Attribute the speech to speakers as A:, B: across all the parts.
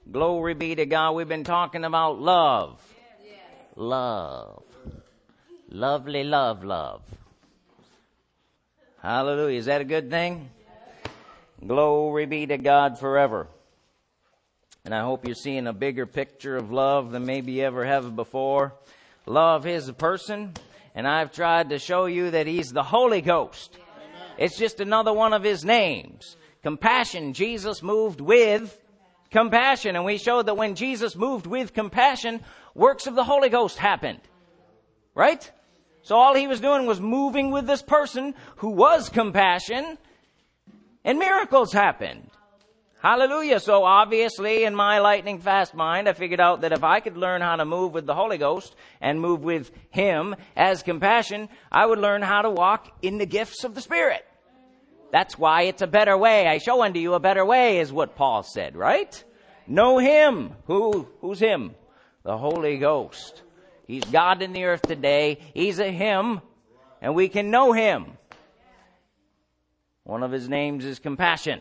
A: Glory be to God. We've been talking about love. Love. Lovely love, love. Hallelujah. Is that a good thing? Glory be to God forever. And I hope you're seeing a bigger picture of love than maybe you ever have before. Love is a person, and I've tried to show you that he's the Holy Ghost. It's just another one of his names. Compassion. Jesus moved with compassion. And we showed that when Jesus moved with compassion, works of the Holy Ghost happened. Right? So all he was doing was moving with this person who was compassion, and miracles happened. Hallelujah. So obviously in my lightning fast mind, I figured out that if I could learn how to move with the Holy Ghost and move with him as compassion, I would learn how to walk in the gifts of the Spirit. That's why it's a better way. I show unto you a better way is what Paul said, right? Know him. Who's him? The Holy Ghost. He's God in the earth today. He's a him, and we can know him. One of his names is compassion.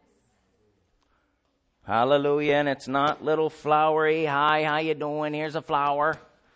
A: Hallelujah. And it's not little flowery, hi, how you doing? Here's a flower.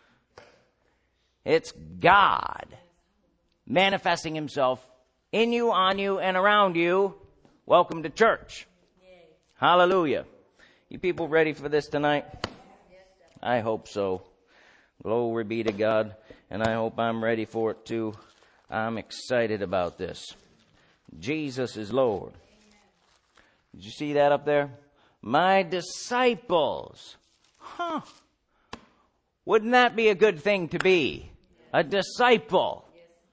A: It's God manifesting himself in you, on you, and around you. Welcome to church. Hallelujah. You people ready for this tonight? I hope so. Glory be to God. And I hope I'm ready for it too. I'm excited about this. Jesus is Lord. Did you see that up there? My disciples. Wouldn't that be a good thing to be? A disciple.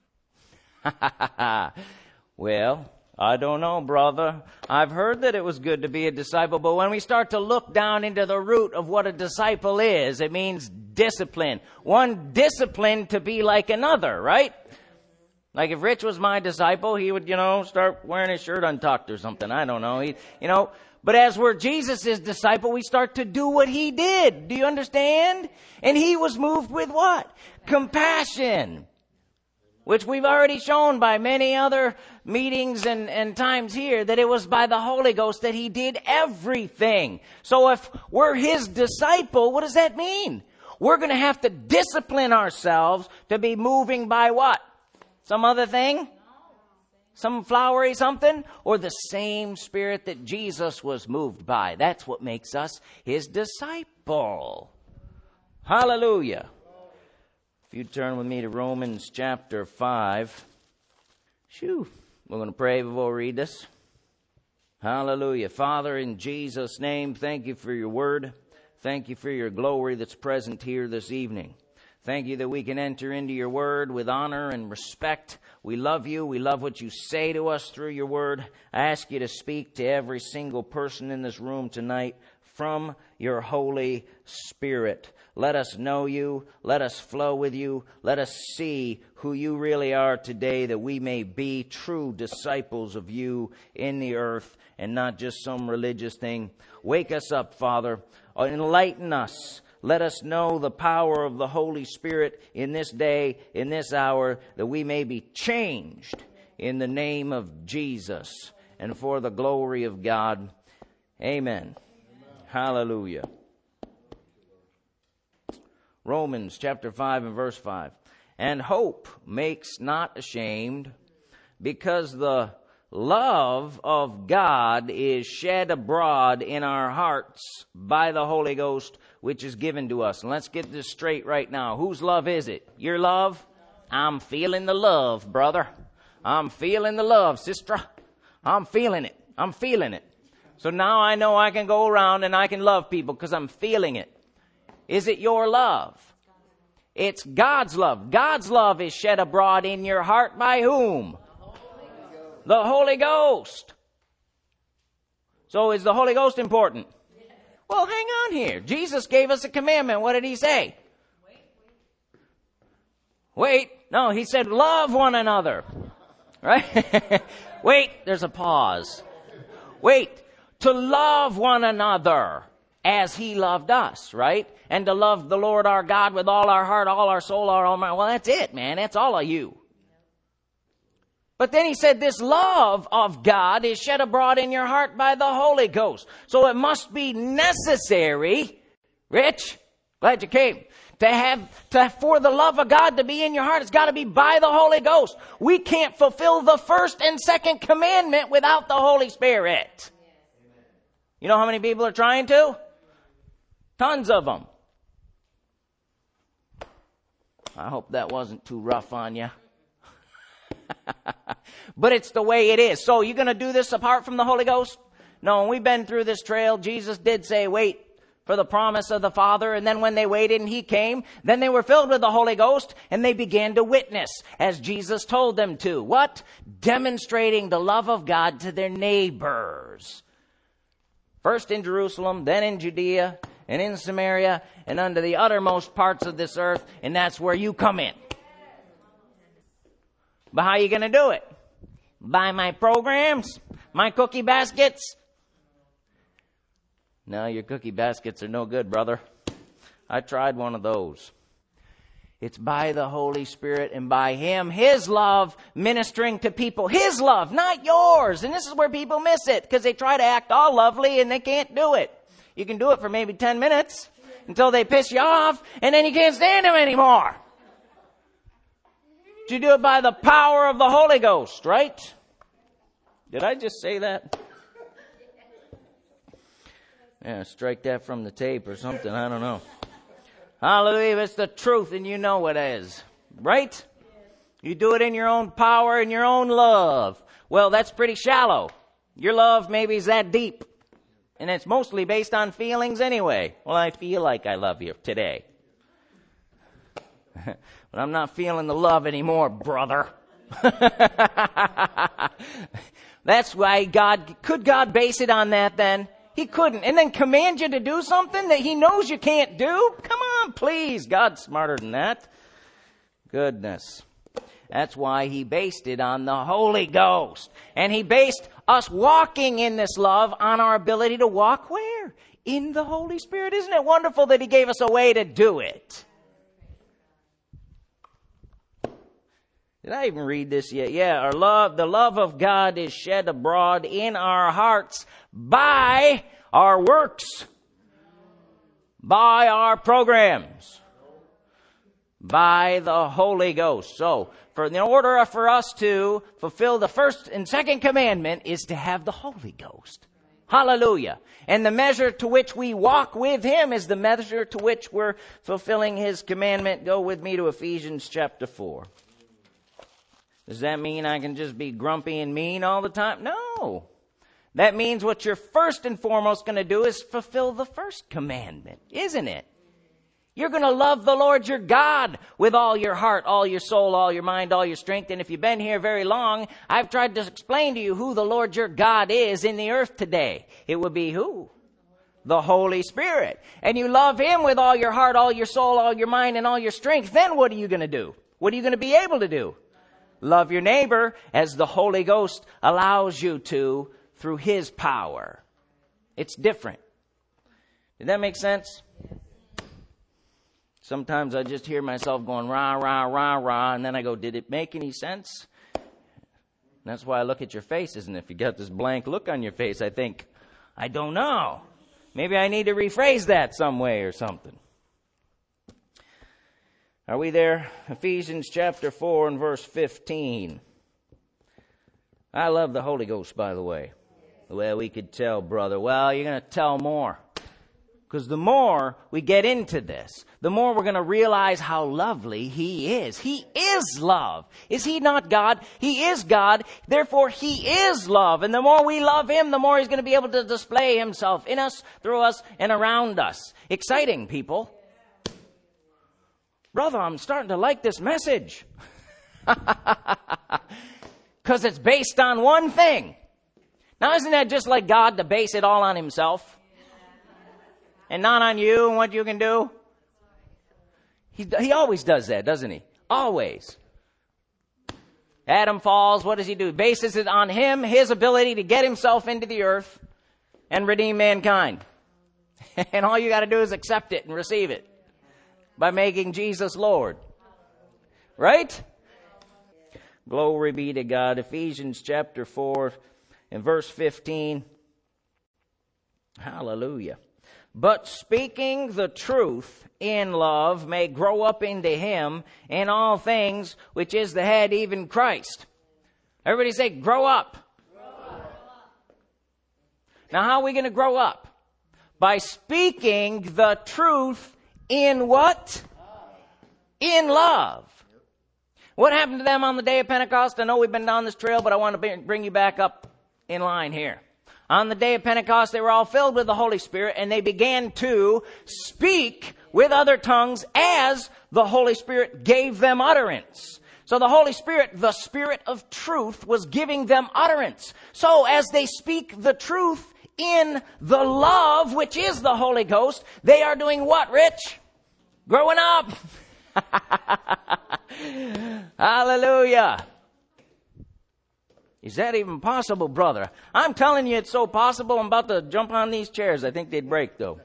A: Well, I don't know, brother. I've heard that it was good to be a disciple, but when we start to look down into the root of what a disciple is, it means discipline. One discipline to be like another, right? Like if Rich was my disciple, he would, start wearing his shirt untucked or something. I don't know. But as we're Jesus' disciple, we start to do what he did. Do you understand? And he was moved with what? Compassion. Which we've already shown by many other meetings and times here that it was by the Holy Ghost that he did everything. So if we're his disciple, what does that mean? We're going to have to discipline ourselves to be moving by what? Some other thing? Some flowery something? Or the same Spirit that Jesus was moved by? That's what makes us his disciple. Hallelujah. If you turn with me to Romans chapter 5. We're going to pray before we read this. Hallelujah. Father, in Jesus' name, thank you for your word. Thank you for your glory that's present here this evening. Thank you that we can enter into your word with honor and respect. We love you. We love what you say to us through your word. I ask you to speak to every single person in this room tonight from your Holy Spirit. Let us know you. Let us flow with you. Let us see who you really are today, that we may be true disciples of you in the earth and not just some religious thing. Wake us up, Father. Enlighten us. Let us know the power of the Holy Spirit in this day, in this hour, that we may be changed in the name of Jesus and for the glory of God. Amen. Hallelujah. Romans chapter 5 and verse 5. And hope makes not ashamed, because the love of God is shed abroad in our hearts by the Holy Ghost, which is given to us. And let's get this straight right now. Whose love is it? Your love? I'm feeling the love, brother. I'm feeling the love, sister. I'm feeling it. I'm feeling it. So now I know I can go around and I can love people because I'm feeling it. Is it your love? It's God's love. God's love is shed abroad in your heart by whom? The Holy Ghost. So is the Holy Ghost important? Well, hang on here. Jesus gave us a commandment. What did he say? Wait. No, he said love one another. Right? Wait, there's a pause. Wait. To love one another as he loved us, right? And to love the Lord our God with all our heart, all our soul, all our mind. Well, that's it, man. That's all of you. But then he said this love of God is shed abroad in your heart by the Holy Ghost. So it must be necessary, Rich, glad you came, for the love of God to be in your heart. It's got to be by the Holy Ghost. We can't fulfill the first and second commandment without the Holy Spirit. You know how many people are trying to? Tons of them. I hope that wasn't too rough on you. But it's the way it is. So you're going to do this apart from the Holy Ghost? No, we've been through this trail. Jesus did say, wait for the promise of the Father. And then when they waited and he came, then they were filled with the Holy Ghost and they began to witness as Jesus told them to. What? Demonstrating the love of God to their neighbors. First in Jerusalem, then in Judea, and in Samaria, and unto the uttermost parts of this earth. And that's where you come in. But how are you going to do it? By my programs? My cookie baskets? No, your cookie baskets are no good, brother. I tried one of those. It's by the Holy Spirit and by Him, His love, ministering to people. His love, not yours. And this is where people miss it, because they try to act all lovely and they can't do it. You can do it for maybe 10 minutes until they piss you off, and then you can't stand them anymore. You do it by the power of the Holy Ghost, right? Did I just say that? Yeah, strike that from the tape or something. I don't know. Hallelujah. It's the truth and you know it is. Right? You do it in your own power and your own love. Well, that's pretty shallow. Your love maybe is that deep. And it's mostly based on feelings anyway. Well, I feel like I love you today. But I'm not feeling the love anymore, brother. That's why could God base it on that then? He couldn't. And then command you to do something that He knows you can't do? Come on, please. God's smarter than that. Goodness. That's why He based it on the Holy Ghost. And He based us walking in this love on our ability to walk where? In the Holy Spirit. Isn't it wonderful that He gave us a way to do it? Did I even read this yet? Yeah, the love of God is shed abroad in our hearts by our works, by our programs, by the Holy Ghost. So, in order for us to fulfill the first and second commandment is to have the Holy Ghost. Hallelujah. And the measure to which we walk with Him is the measure to which we're fulfilling His commandment. Go with me to Ephesians chapter 4. Does that mean I can just be grumpy and mean all the time? No. That means what you're first and foremost going to do is fulfill the first commandment, isn't it? You're going to love the Lord your God with all your heart, all your soul, all your mind, all your strength. And if you've been here very long, I've tried to explain to you who the Lord your God is in the earth today. It would be who? The Holy Spirit. And you love Him with all your heart, all your soul, all your mind, and all your strength. Then what are you going to do? What are you going to be able to do? Love your neighbor as the Holy Ghost allows you to through His power. It's different. Did that make sense? Sometimes I just hear myself going rah, rah, rah, rah, and then I go, did it make any sense? And that's why I look at your faces, and if you got this blank look on your face, I think, I don't know. Maybe I need to rephrase that some way or something. Are we there? Ephesians chapter 4 and verse 15. I love the Holy Ghost, by the way. Well, we could tell, brother. Well, you're going to tell more. Because the more we get into this, the more we're going to realize how lovely He is. He is love. Is He not God? He is God. Therefore, He is love. And the more we love Him, the more He's going to be able to display Himself in us, through us, and around us. Exciting, people. Brother, I'm starting to like this message. Because it's based on one thing. Now, isn't that just like God to base it all on Himself? And not on you and what you can do? He always does that, doesn't He? Always. Adam falls, what does He do? He bases it on Him, His ability to get Himself into the earth and redeem mankind. And all you got to do is accept it and receive it. By making Jesus Lord. Right? Glory be to God. Ephesians chapter 4 and verse 15. Hallelujah. But speaking the truth in love may grow up into him in all things, which is the head, even Christ. Everybody say, grow up. Grow up. Now, how are we going to grow up? By speaking the truth in what? In love. What happened to them on the day of Pentecost? I know we've been down this trail, but I want to bring you back up in line here. On the day of Pentecost, they were all filled with the Holy Spirit, and they began to speak with other tongues as the Holy Spirit gave them utterance. So the Holy Spirit, the Spirit of truth, was giving them utterance. So as they speak the truth in the love, which is the Holy Ghost, they are doing what, Rich? Growing up. Hallelujah. Is that even possible, brother? I'm telling you it's so possible. I'm about to jump on these chairs. I think they'd break, though.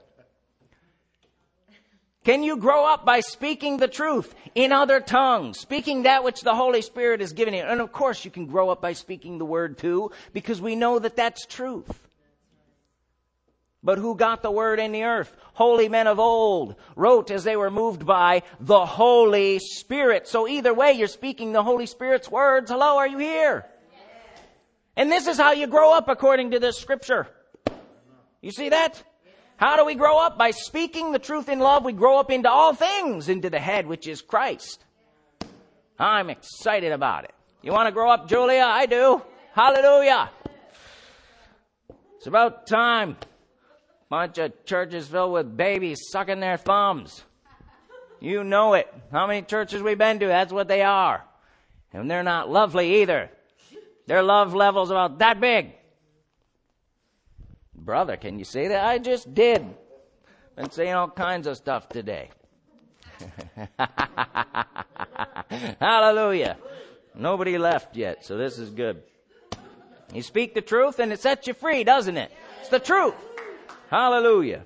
A: Can you grow up by speaking the truth in other tongues, speaking that which the Holy Spirit has given you? And of course you can grow up by speaking the word too, because we know that that's truth. But who got the word in the earth? Holy men of old wrote as they were moved by the Holy Spirit. So either way, you're speaking the Holy Spirit's words. Hello, are you here? Yes. And this is how you grow up according to this scripture. You see that? Yes. How do we grow up? By speaking the truth in love, we grow up into all things, into the head, which is Christ. I'm excited about it. You want to grow up, Julia? I do. Hallelujah. It's about time. Bunch of churches filled with babies sucking their thumbs. You know it. How many churches we've been to, that's what they are. And they're not lovely either. Their love level's about that big. Brother, can you say that? I just did. Been saying all kinds of stuff today. Hallelujah. Nobody left yet, so this is good. You speak the truth and it sets you free, doesn't it? It's the truth. Hallelujah.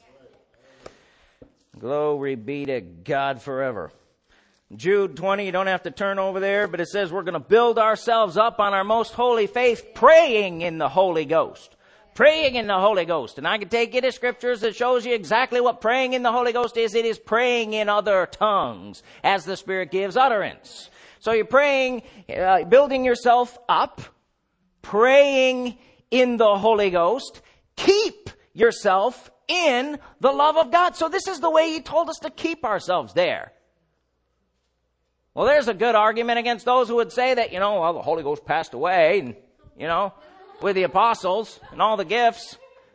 A: Glory be to God forever. Jude 20, you don't have to turn over there, but it says we're going to build ourselves up on our most holy faith, praying in the Holy Ghost. Praying in the Holy Ghost. And I can take you to scriptures that shows you exactly what praying in the Holy Ghost is. It is praying in other tongues as the Spirit gives utterance. So you're praying, building yourself up, praying in the Holy Ghost. Keep yourself in the love of God. So this is the way He told us to keep ourselves there. Well, there's a good argument against those who would say that, well, the Holy Ghost passed away, and, with the apostles and all the gifts.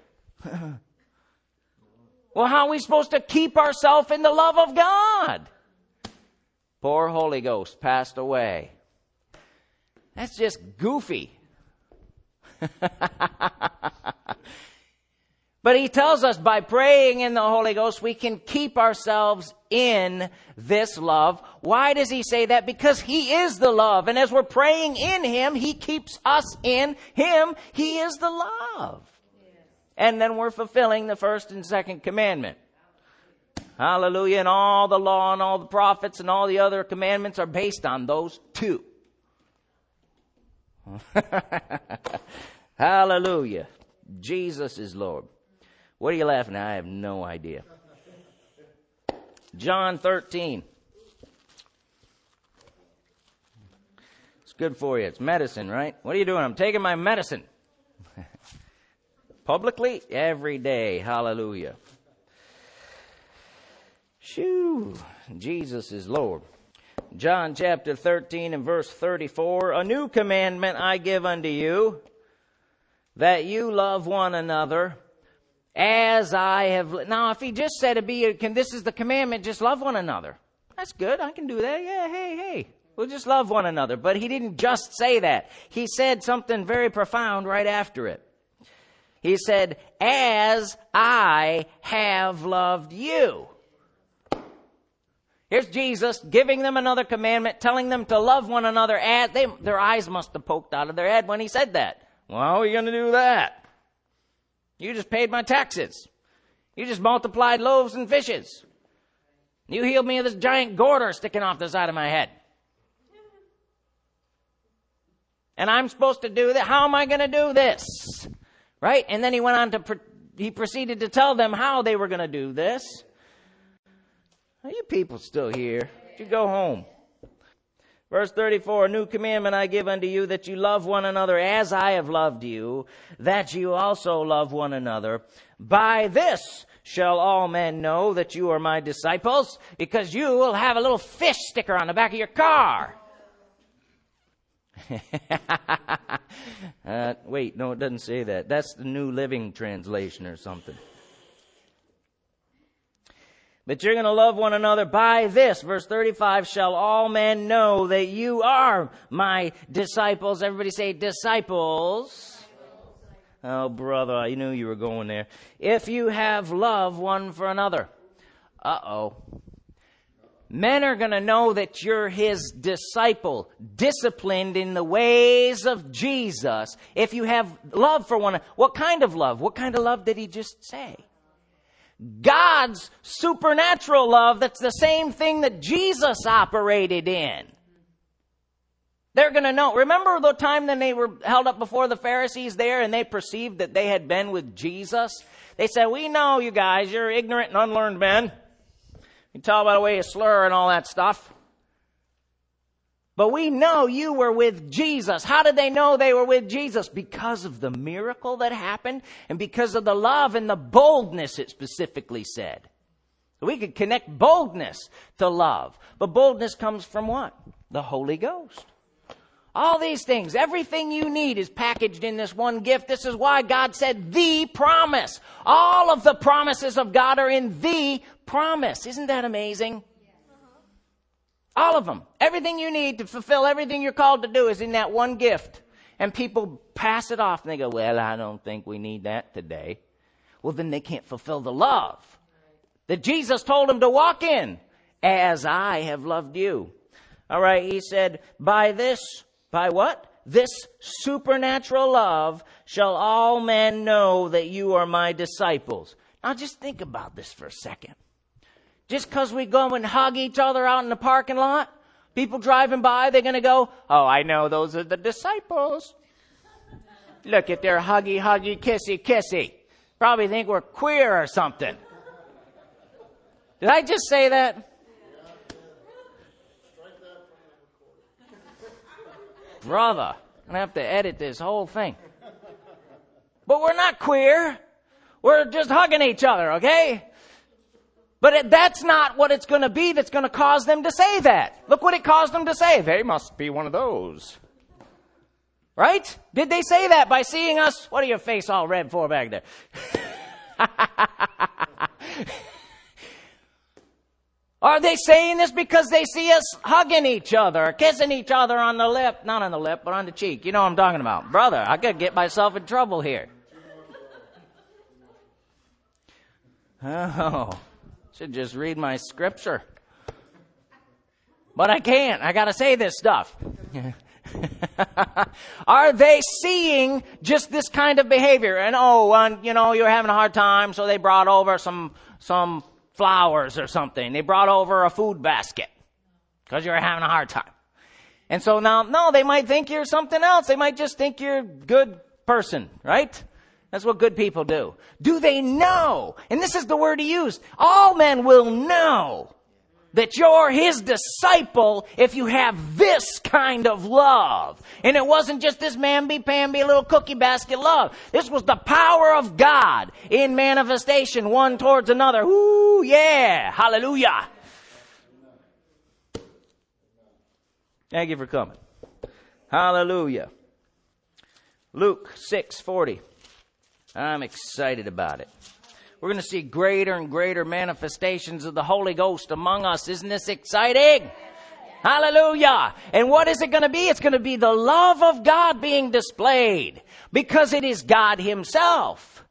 A: Well, how are we supposed to keep ourselves in the love of God? Poor Holy Ghost passed away. That's just goofy. But He tells us by praying in the Holy Ghost, we can keep ourselves in this love. Why does He say that? Because He is the love. And as we're praying in Him, He keeps us in Him. He is the love. Yes. And then we're fulfilling the first and second commandment. Hallelujah. And all the law and all the prophets and all the other commandments are based on those two. Hallelujah. Jesus is Lord. What are you laughing at? I have no idea. John 13. It's good for you. It's medicine, right? What are you doing? I'm taking my medicine. Publicly? Every day. Hallelujah. Shoo. Jesus is Lord. John chapter 13 and verse 34. A new commandment I give unto you, that you love one another as I have. Now, if He just said this is the commandment, just love one another. That's good. I can do that. Yeah, hey. We'll just love one another. But He didn't just say that. He said something very profound right after it. He said, as I have loved you. Here's Jesus giving them another commandment, telling them to love one another. Their eyes must have poked out of their head when He said that. Well, how are you going to do that? You just paid my taxes. You just multiplied loaves and fishes. You healed me of this giant goiter sticking off the side of my head. And I'm supposed to do that. How am I going to do this? Right? And then he went on he proceeded to tell them how they were going to do this. Are you people still here? You go home. Verse 34, a new commandment I give unto you, that you love one another as I have loved you, that you also love one another. By this shall all men know that you are my disciples, because you will have a little fish sticker on the back of your car. Wait, no, it doesn't say that. That's the New Living Translation or something. But you're going to love one another by this. Verse 35, shall all men know that you are my disciples. Everybody say disciples. Oh, brother, I knew you were going there. If you have love one for another. Uh-oh. Men are going to know that you're his disciple, disciplined in the ways of Jesus. If you have love for one another. What kind of love? What kind of love did he just say? God's supernatural love, that's the same thing that Jesus operated in. They're going to know. Remember the time when they were held up before the Pharisees there and they perceived that they had been with Jesus? They said, we know you guys, you're ignorant and unlearned men. You tell by the way you slur and all that stuff. But we know you were with Jesus. How did they know they were with Jesus? Because of the miracle that happened and because of the love and the boldness it specifically said. We could connect boldness to love. But boldness comes from what? The Holy Ghost. All these things, everything you need is packaged in this one gift. This is why God said the promise. All of the promises of God are in the promise. Isn't that amazing? All of them. Everything you need to fulfill everything you're called to do is in that one gift. And people pass it off and they go, well, I don't think we need that today. Well, then they can't fulfill the love that Jesus told them to walk in. As I have loved you. All right, he said, by what? This supernatural love shall all men know that you are my disciples. Now just think about this for a second. Just because we go and hug each other out in the parking lot, people driving by, they're going to go, oh, I know those are the disciples. Look at their huggy, huggy, kissy, kissy. Probably think we're queer or something. Did I just say that? Brother, I'm going to have to edit this whole thing. But we're not queer. We're just hugging each other, okay? But that's not what it's going to be that's going to cause them to say that. Look what it caused them to say. They must be one of those. Right? Did they say that by seeing us? What are your face all red for back there? Are they saying this because they see us hugging each other, kissing each other on the lip? Not on the lip, but on the cheek. You know what I'm talking about. Brother, I could get myself in trouble here. Oh, should just read my scripture. But I can't. I got to say this stuff. Are they seeing just this kind of behavior? And you're having a hard time, so they brought over some flowers or something. They brought over a food basket because you're having a hard time. And so now, no, they might think you're something else. They might just think you're a good person, right? That's what good people do. Do they know? And this is the word he used. All men will know that you're his disciple if you have this kind of love. And it wasn't just this mamby-pamby little cookie basket love. This was the power of God in manifestation, one towards another. Ooh, yeah. Hallelujah. Thank you for coming. Hallelujah. Luke 6:40. I'm excited about it. We're going to see greater and greater manifestations of the Holy Ghost among us. Isn't this exciting? Hallelujah. And what is it going to be? It's going to be the love of God being displayed because it is God himself.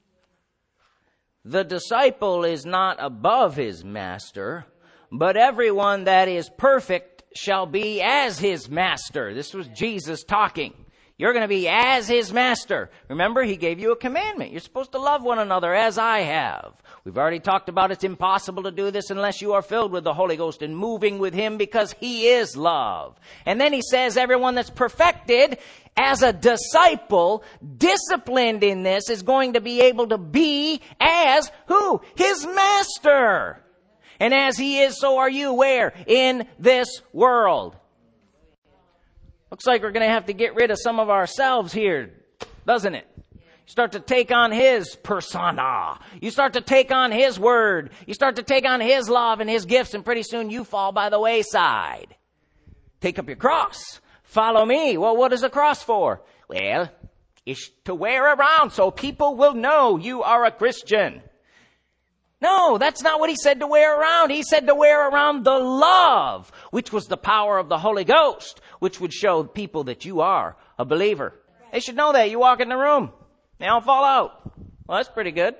A: The disciple is not above his master, but everyone that is perfect shall be as his master. This was Jesus talking. You're going to be as his master. Remember, he gave you a commandment. You're supposed to love one another as I have. We've already talked about it's impossible to do this unless you are filled with the Holy Ghost and moving with Him because He is love. And then He says everyone that's perfected as a disciple, disciplined in this, is going to be able to be as who? His master. And as He is, so are you. Where? In this world. Looks like we're going to have to get rid of some of ourselves here, doesn't it? You start to take on His persona. You start to take on His word. You start to take on His love and His gifts, and pretty soon you fall by the wayside. Take up your cross. Follow me. Well, what is a cross for? Well, it's to wear around so people will know you are a Christian. No, that's not what He said to wear around. He said to wear around the love, which was the power of the Holy Ghost, which would show people that you are a believer. They should know that. You walk in the room, they all fall out. Well, that's pretty good.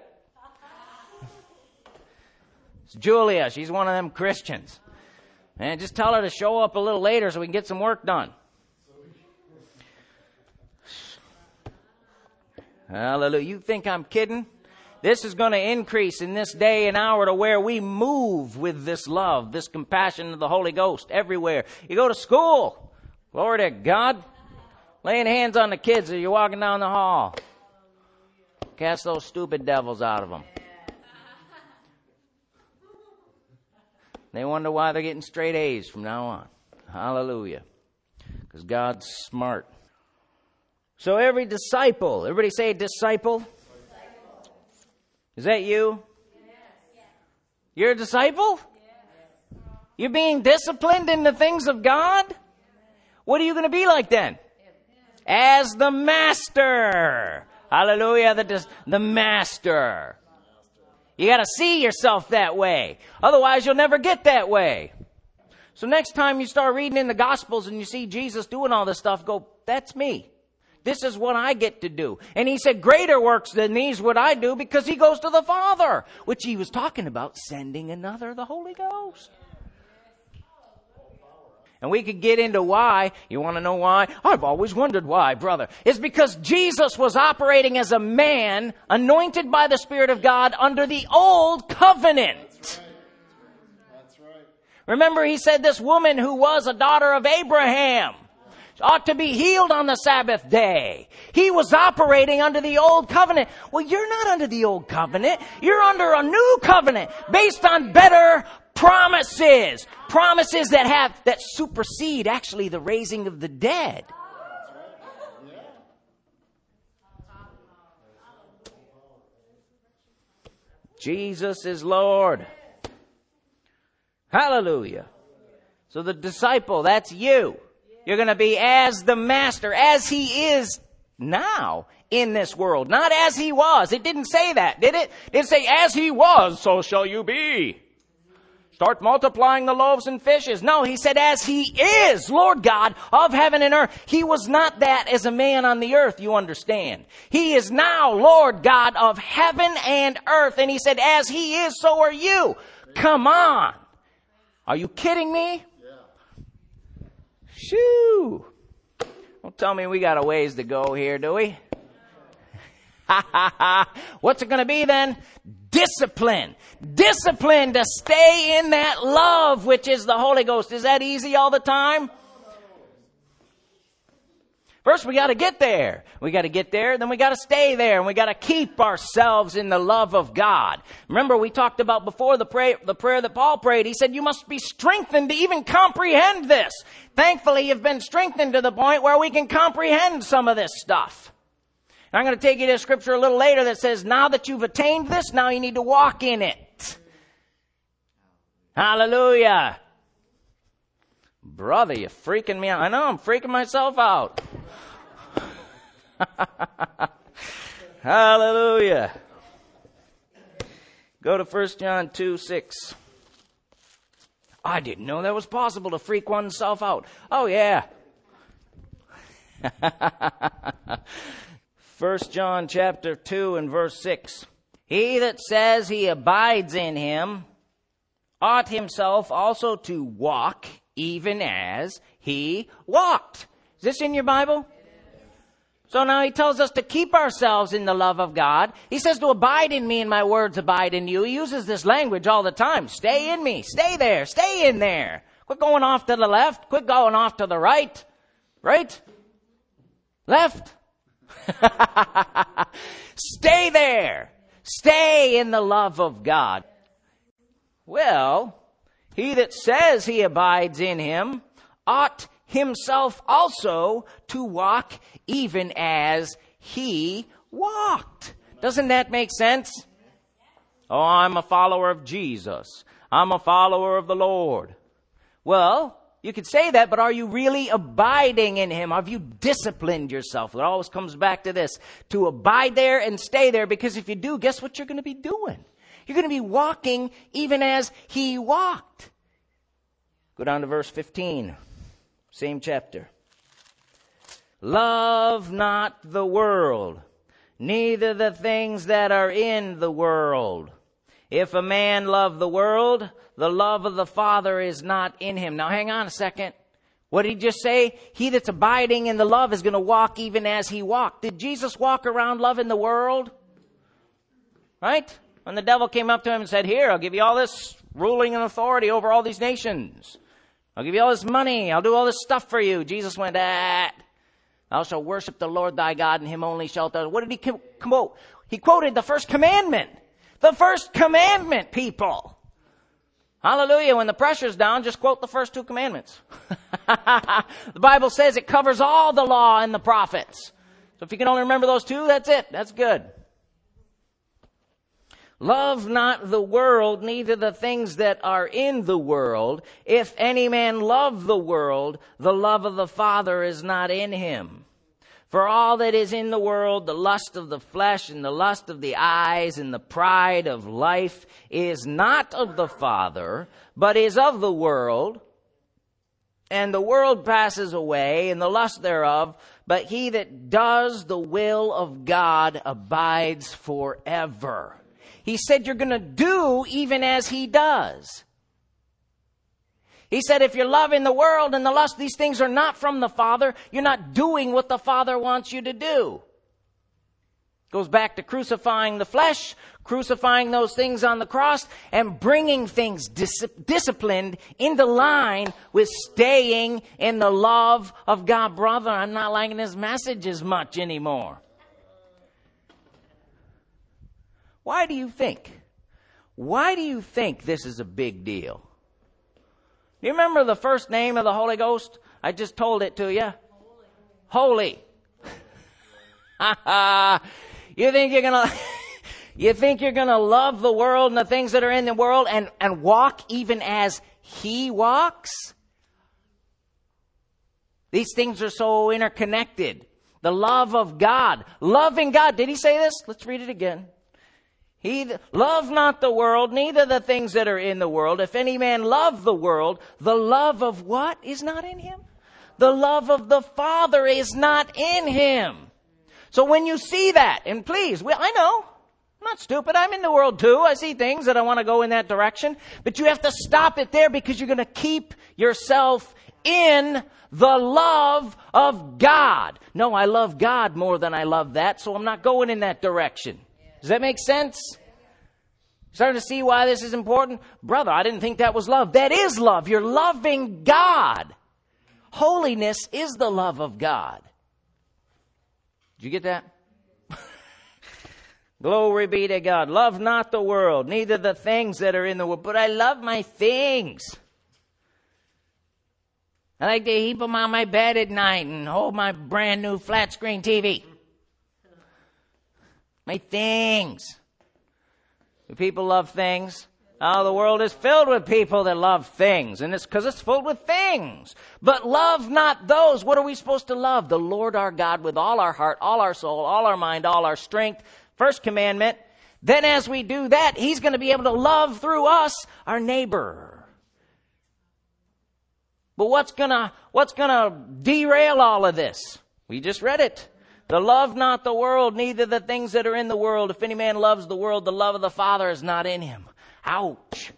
A: It's Julia. She's one of them Christians. Man, just tell her to show up a little later so we can get some work done. Hallelujah. You think I'm kidding? This is going to increase in this day and hour to where we move with this love, this compassion of the Holy Ghost everywhere. You go to school. Glory to God. Laying hands on the kids as you're walking down the hall. Cast those stupid devils out of them. They wonder why they're getting straight A's from now on. Hallelujah. Because God's smart. So every disciple, everybody say disciple. Is that you? Yes. You're a disciple? Yes. You're being disciplined in the things of God? What are you going to be like then? As the master. Hallelujah, the master. You got to see yourself that way. Otherwise, you'll never get that way. So next time you start reading in the Gospels and you see Jesus doing all this stuff, go, that's me. This is what I get to do. And He said, greater works than these would I do, because He goes to the Father, which He was talking about sending another, the Holy Ghost. And we could get into why. You want to know why? I've always wondered why, brother. It's because Jesus was operating as a man anointed by the Spirit of God under the old covenant.
B: That's right.
A: Remember, He said this woman who was a daughter of Abraham ought to be healed on the Sabbath day. He was operating under the old covenant. Well, you're not under the old covenant. You're under a new covenant based on better promises. Promises that supersede actually the raising of the dead. Jesus is Lord. Hallelujah. So the disciple, that's you. You're going to be as the master, as He is now in this world. Not as He was. It didn't say that, did it? It didn't say, as He was, so shall you be. Start multiplying the loaves and fishes. No, He said, as He is, Lord God of heaven and earth. He was not that as a man on the earth, you understand. He is now Lord God of heaven and earth. And He said, as He is, so are you. Come on. Are you kidding me? Shoo! Don't tell me we got a ways to go here, do we? What's it going to be then? Discipline. Discipline to stay in that love, which is the Holy Ghost. Is that easy all the time? First, we got to get there. We got to get there, then we got to stay there, and we got to keep ourselves in the love of God. Remember, we talked about before the prayer that Paul prayed. He said, you must be strengthened to even comprehend this. Thankfully, you've been strengthened to the point where we can comprehend some of this stuff. And I'm going to take you to a scripture a little later that says, now that you've attained this, now you need to walk in it. Hallelujah. Brother, you're freaking me out. I know, I'm freaking myself out. Hallelujah. Go to 1 John 2:6. I didn't know that was possible to freak oneself out. Oh, yeah. 1 John chapter 2 and verse 6. He that says he abides in Him ought himself also to walk even as He walked. Is this in your Bible? So now he tells us to keep ourselves in the love of God. He says to abide in me and my words abide in you. He uses this language all the time. Stay in me. Stay there. Stay in there. Quit going off to the left. Quit going off to the right. Right? Left. Stay there. Stay in the love of God. Well, he that says he abides in him ought himself also to walk even as he walked. Doesn't that make sense? Oh, I'm a follower of Jesus. I'm a follower of the Lord. Well, you could say that, but are you really abiding in him? Have you disciplined yourself? It always comes back to this, to abide there and stay there, because if you do, guess what you're going to be doing? You're going to be walking even as he walked. Go down to verse 15, same chapter. Love not the world, neither the things that are in the world. If a man love the world, the love of the Father is not in him. Now hang on a second. What did he just say? He that's abiding in the love is going to walk even as he walked. Did Jesus walk around loving the world? Right? When the devil came up to him and said, here, I'll give you all this ruling and authority over all these nations. I'll give you all this money. I'll do all this stuff for you. Jesus went, thou shalt worship the Lord thy God, and him only shalt thou. What did he quote? He quoted the first commandment. The first commandment, people. Hallelujah. When the pressure's down, just quote the first two commandments. The Bible says it covers all the law and the prophets. So if you can only remember those two, that's it. That's good. Love not the world, neither the things that are in the world. If any man love the world, the love of the Father is not in him. For all that is in the world, the lust of the flesh and the lust of the eyes and the pride of life is not of the Father, but is of the world. And the world passes away and the lust thereof, but he that does the will of God abides forever. He said you're going to do even as he does. He said if you're loving the world and the lust, these things are not from the Father. You're not doing what the Father wants you to do. Goes back to crucifying the flesh, crucifying those things on the cross, and bringing things disciplined into line with staying in the love of God. Brother, I'm not liking this message as much anymore. Why do you think? Why do you think this is a big deal? Do you remember the first name of the Holy Ghost? I just told it to you. Holy. You think you're gonna love the world and the things that are in the world and walk even as he walks? These things are so interconnected. The love of God. Loving God. Did he say this? Let's read it again. Love not the world, neither the things that are in the world. If any man love the world, the love of what is not in him? The love of the Father is not in him. So when you see that, and please, I know, I'm not stupid. I'm in the world too. I see things that I want to go in that direction. But you have to stop it there because you're going to keep yourself in the love of God. No, I love God more than I love that, so I'm not going in that direction. Does that make sense? Starting to see why this is important? Brother, I didn't think that was love. That is love. You're loving God. Holiness is the love of God. Did you get that? Glory be to God. Love not the world, neither the things that are in the world. But I love my things. I like to heap them on my bed at night and hold my brand new flat screen TV. My things. Do people love things? Oh, the world is filled with people that love things. And it's because it's filled with things. But love not those. What are we supposed to love? The Lord our God with all our heart, all our soul, all our mind, all our strength. First commandment. Then as we do that, he's going to be able to love through us our neighbor. But what's gonna derail all of this? We just read it. The love not the world, neither the things that are in the world. If any man loves the world, the love of the Father is not in him. Ouch.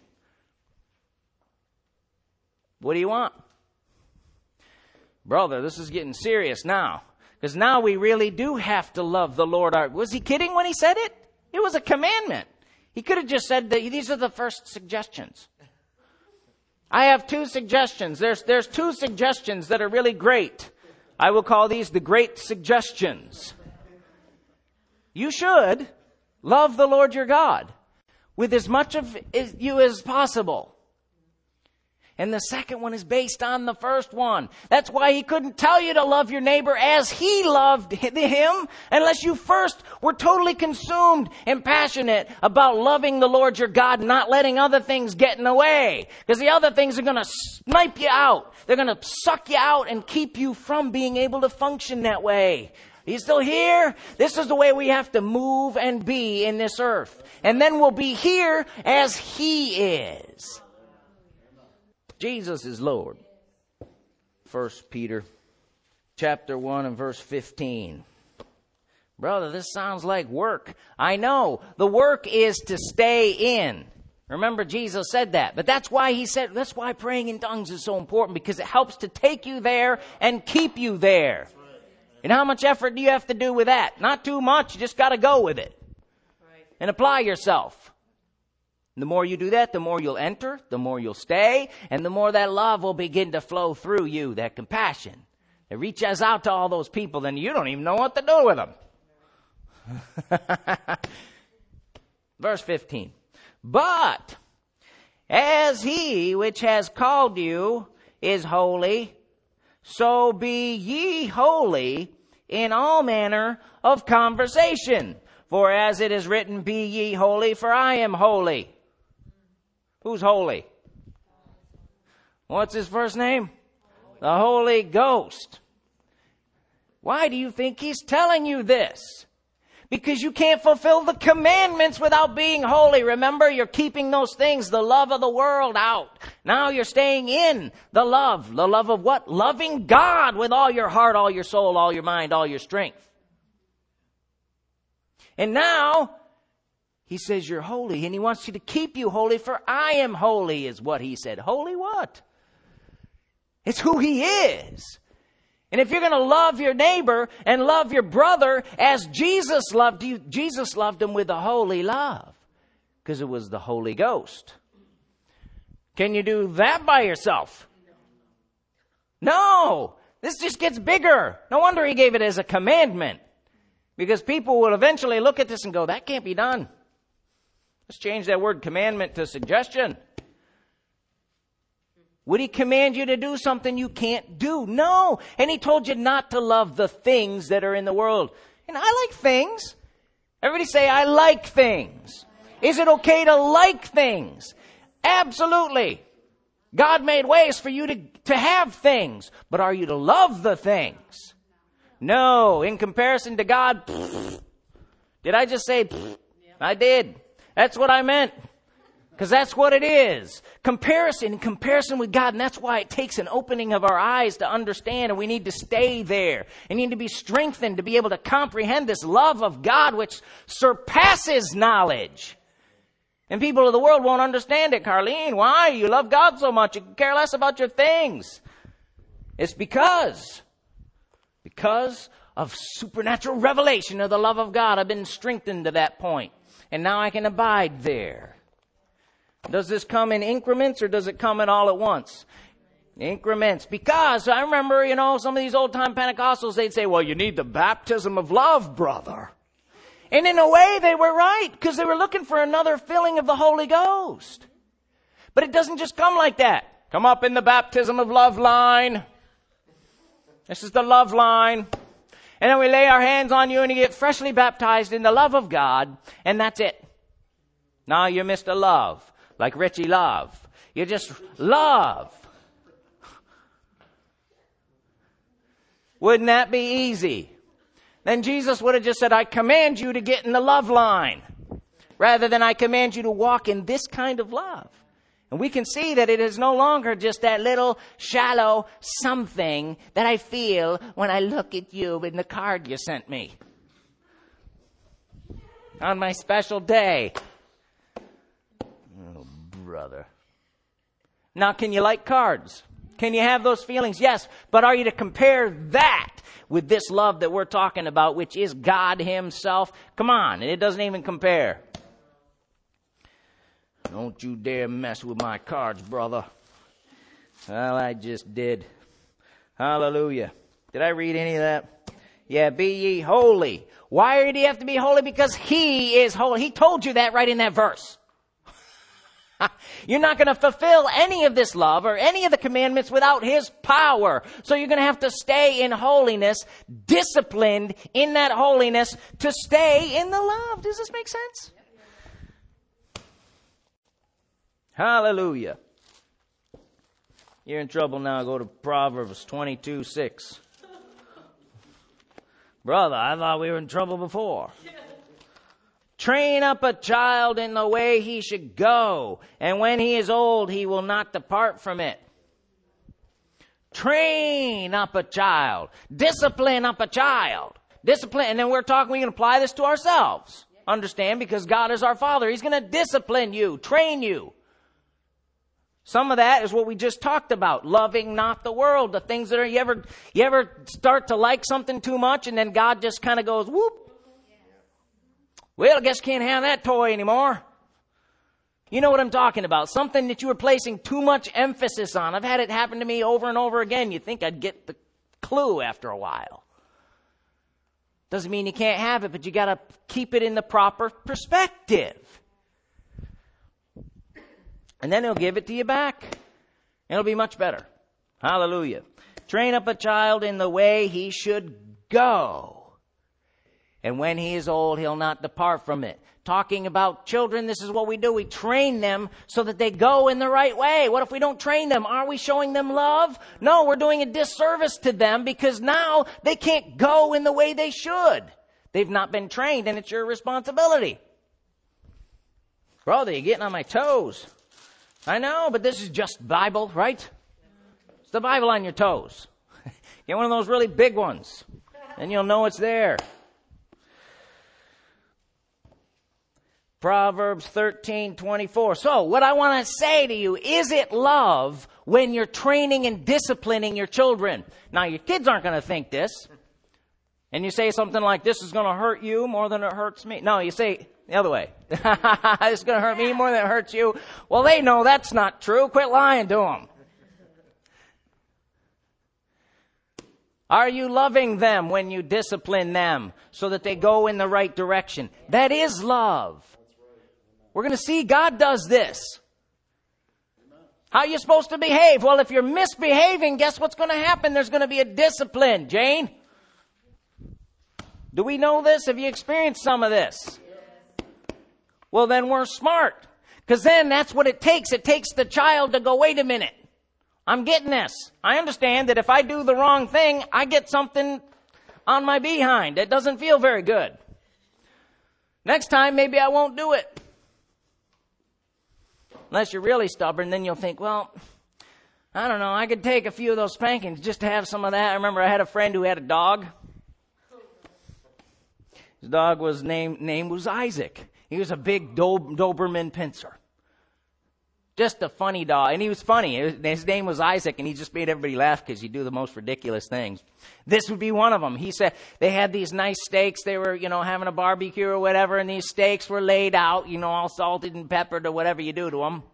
A: What do you want? Brother, this is getting serious now. Because now we really do have to love the Lord. Was he kidding when he said it? It was a commandment. He could have just said that these are the first suggestions. I have 2 suggestions. There's 2 suggestions that are really great. I will call these the great suggestions. You should love the Lord your God with as much of you as possible. And the second one is based on the first one. That's why he couldn't tell you to love your neighbor as he loved him unless you first were totally consumed and passionate about loving the Lord your God and not letting other things get in the way. Because the other things are going to snipe you out. They're going to suck you out and keep you from being able to function that way. Are you still here? This is the way we have to move and be in this earth. And then we'll be here as he is. Jesus is Lord. 1 Peter chapter 1 and verse 15. Brother, this sounds like work. I know. The work is to stay in. Remember, Jesus said that. But that's why praying in tongues is so important, because it helps to take you there and keep you there. And how much effort do you have to do with that? Not too much. You just got to go with it. And apply yourself. The more you do that, the more you'll enter, the more you'll stay, and the more that love will begin to flow through you, that compassion. It reaches out to all those people, then you don't even know what to do with them. Verse 15. But as he which has called you is holy, so be ye holy in all manner of conversation. For as it is written, be ye holy, for I am holy. Who's holy? What's his first name? The Holy Ghost. Why do you think he's telling you this? Because you can't fulfill the commandments without being holy. Remember, you're keeping those things, the love of the world, out. Now you're staying in the love. The love of what? Loving God with all your heart, all your soul, all your mind, all your strength. And now he says you're holy, and he wants you to keep you holy, for I am holy, is what he said. Holy what? It's who he is. And if you're going to love your neighbor and love your brother as Jesus loved you, Jesus loved him with a holy love, because it was the Holy Ghost. Can you do that by yourself? No. This just gets bigger. No wonder he gave it as a commandment. Because people will eventually look at this and go, that can't be done. Let's change that word commandment to suggestion. Would he command you to do something you can't do? No. And he told you not to love the things that are in the world. And I like things. Everybody say, I like things. Is it okay to like things? Absolutely. God made ways for you to have things. But are you to love the things? No. In comparison to God, did I just say, I did. That's what I meant. Because that's what it is. Comparison with God. And that's why it takes an opening of our eyes to understand. And we need to stay there. And need to be strengthened to be able to comprehend this love of God which surpasses knowledge. And people of the world won't understand it. Carlene, why? You love God so much. You care less about your things. It's because of supernatural revelation of the love of God. I've been strengthened to that point. And now I can abide there. Does this come in increments or does it come in all at once? Increments. Because I remember, some of these old-time Pentecostals, they'd say, well, you need the baptism of love, brother. And in a way, they were right, because they were looking for another filling of the Holy Ghost. But it doesn't just come like that. Come up in the baptism of love line. This is the love line. And then we lay our hands on you and you get freshly baptized in the love of God. And that's it. Now you're Mr. Love. Like Richie Love. You just love. Wouldn't that be easy? Then Jesus would have just said, I command you to get in the love line. Rather than I command you to walk in this kind of love. And we can see that it is no longer just that little shallow something that I feel when I look at you in the card you sent me. On my special day. Oh, brother. Now, can you like cards? Can you have those feelings? Yes. But are you to compare that with this love that we're talking about, which is God himself? Come on. It doesn't even compare. Don't you dare mess with my cards, brother. Well, I just did. Hallelujah. Did I read any of that? Yeah, be ye holy. Why do you have to be holy? Because he is holy. He told you that right in that verse. You're not going to fulfill any of this love or any of the commandments without his power. So you're going to have to stay in holiness, disciplined in that holiness to stay in the love. Does this make sense? Hallelujah. You're in trouble now. Go to Proverbs 22:6. Brother, I thought we were in trouble before. Train up a child in the way he should go, and when he is old, he will not depart from it. Train up a child. Discipline up a child. Discipline. And then we can apply this to ourselves. Understand? Because God is our Father. He's going to discipline you, train you. Some of that is what we just talked about. Loving not the world. The things that are, you ever start to like something too much and then God just kind of goes, whoop. Well, I guess you can't have that toy anymore. You know what I'm talking about. Something that you were placing too much emphasis on. I've had it happen to me over and over again. You'd think I'd get the clue after a while. Doesn't mean you can't have it, but you got to keep it in the proper perspective. And then he'll give it to you back. It'll be much better. Hallelujah. Train up a child in the way he should go. And when he is old, he'll not depart from it. Talking about children, this is what we do. We train them so that they go in the right way. What if we don't train them? Are we showing them love? No, we're doing a disservice to them because now they can't go in the way they should. They've not been trained, and it's your responsibility. Brother, you're getting on my toes. I know, but this is just Bible, right? It's the Bible on your toes. Get one of those really big ones, and you'll know it's there. Proverbs 13:24. So, what I want to say to you, is it love when you're training and disciplining your children? Now, your kids aren't going to think this. And you say something like, this is going to hurt you more than it hurts me. No, you say the other way. It's going to hurt me more than it hurts you. Well, they know that's not true. Quit lying to them. Are you loving them when you discipline them so that they go in the right direction? That is love. We're going to see God does this. How are you supposed to behave? Well, if you're misbehaving, guess what's going to happen? There's going to be a discipline. Jane? Do we know this? Have you experienced some of this? Well, then we're smart. Because then that's what it takes. It takes the child to go, wait a minute. I'm getting this. I understand that if I do the wrong thing, I get something on my behind. It doesn't feel very good. Next time, maybe I won't do it. Unless you're really stubborn, then you'll think, well, I don't know, I could take a few of those spankings just to have some of that. I remember I had a friend who had a dog. His dog was name was Isaac. He was a big Doberman Pinscher. Just a funny dog. And he was funny. His name was Isaac, and he just made everybody laugh because he'd do the most ridiculous things. This would be one of them. He said they had these nice steaks. They were, having a barbecue or whatever, and these steaks were laid out, all salted and peppered or whatever you do to them.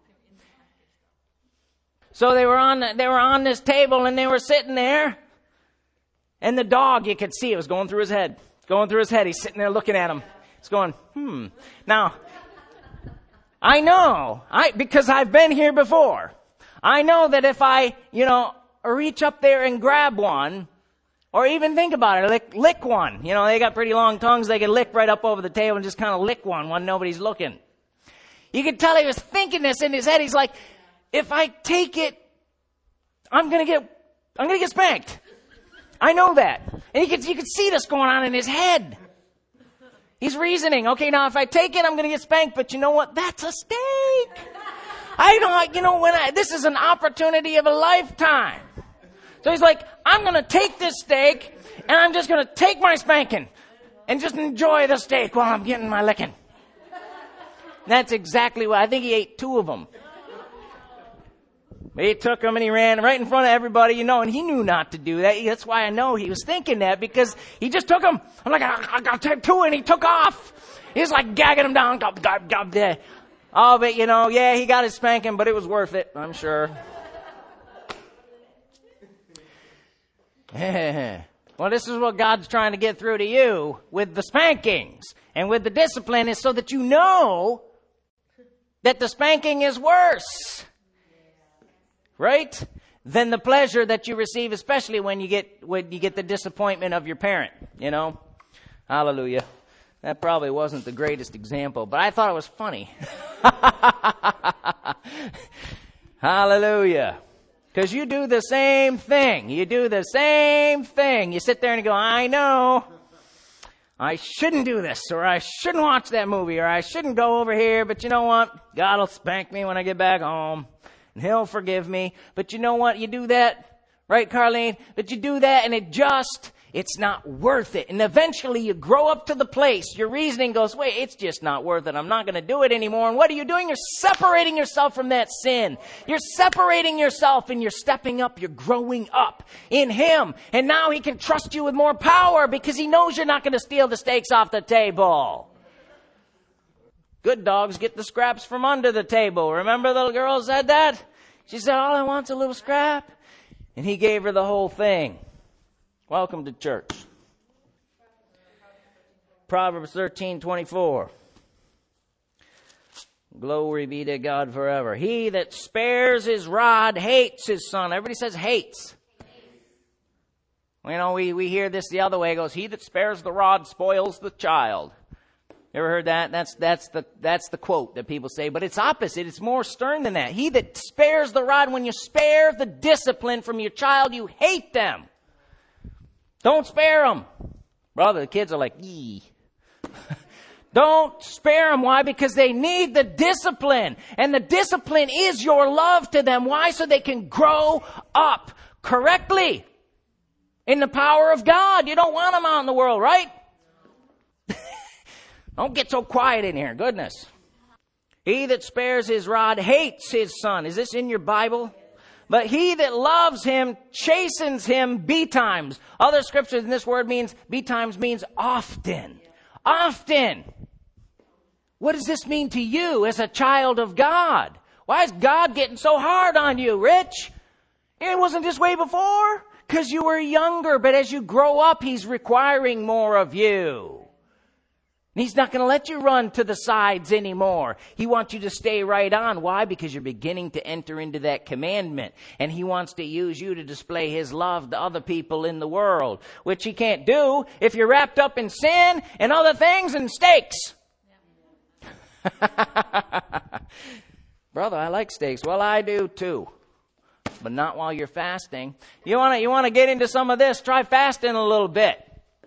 A: So they were on this table, and they were sitting there. And the dog, you could see it was going through his head. He's sitting there looking at him. He's going, Now, I know, because I've been here before. I know that if I, reach up there and grab one, or even think about it, lick one. They got pretty long tongues. They can lick right up over the table and just kind of lick one when nobody's looking. You could tell he was thinking this in his head. He's like, if I take it, I'm gonna get spanked. I know that. And you could see this going on in his head. He's reasoning, okay, now if I take it, I'm going to get spanked, but you know what? That's a steak. This is an opportunity of a lifetime. So he's like, I'm going to take this steak, and I'm just going to take my spanking, and just enjoy the steak while I'm getting my licking. That's exactly what, I think he ate 2 of them. He took him and he ran right in front of everybody, and he knew not to do that. That's why I know he was thinking that, because he just took him. I'm like, I got to take two, and he took off. He's like gagging him down. There. Oh, but yeah, he got his spanking, but it was worth it, I'm sure. Well, this is what God's trying to get through to you with the spankings and with the discipline, is so that you know that the spanking is worse, right, than the pleasure that you receive, especially when you get the disappointment of your parent. Hallelujah. That probably wasn't the greatest example, but I thought it was funny. Hallelujah. Because you do the same thing. You do the same thing. You sit there and you go, I know I shouldn't do this, or I shouldn't watch that movie, or I shouldn't go over here, but you know what? God will spank me when I get back home, and He'll forgive me. But you know what? You do that, right, Carlene? But you do that, and it's not worth it. And eventually you grow up to the place, your reasoning goes, wait, it's just not worth it. I'm not going to do it anymore. And what are you doing? You're separating yourself from that sin. You're separating yourself, and you're stepping up. You're growing up in Him. And now He can trust you with more power, because He knows you're not going to steal the steaks off the table. Good dogs get the scraps from under the table. Remember the little girl said that? She said, all I want's a little scrap. And He gave her the whole thing. Welcome to church. Proverbs 13:24. Glory be to God forever. He that spares his rod hates his son. Everybody says hates. We hear this the other way. It goes, he that spares the rod spoils the child. You ever heard that? That's the quote that people say. But it's opposite. It's more stern than that. He that spares the rod, when you spare the discipline from your child, you hate them. Don't spare them. Brother, the kids are like, yee. Don't spare them. Why? Because they need the discipline. And the discipline is your love to them. Why? So they can grow up correctly in the power of God. You don't want them out in the world, right? Don't get so quiet in here. Goodness. He that spares his rod hates his son. Is this in your Bible? But he that loves him chastens him betimes. Other scriptures in this word means, betimes means often. Often. What does this mean to you as a child of God? Why is God getting so hard on you, Rich? It wasn't this way before. Because you were younger, but as you grow up, He's requiring more of you. And He's not going to let you run to the sides anymore. He wants you to stay right on. Why? Because you're beginning to enter into that commandment. And He wants to use you to display His love to other people in the world, which He can't do if you're wrapped up in sin and other things and steaks. Brother, I like steaks. Well, I do too. But not while you're fasting. You want to get into some of this, try fasting a little bit.